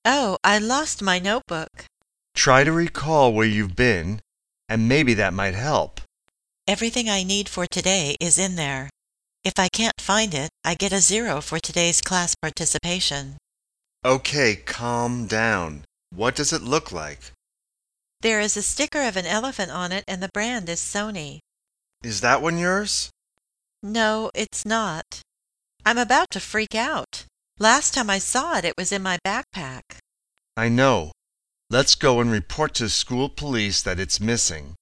Oh, I lost my notebook. Try to recall where you've been, and maybe that might help. Everything I need for today is in there. If I can't find it, I get a 0 for today's class participation. Okay, calm down. What does it look like? There is a sticker of an elephant on it and the brand is Sony. Is that one yours? No, it's not. I'm about to freak out. Last time I saw it, it was in my backpack. I know. Let's go and report to school police that it's missing.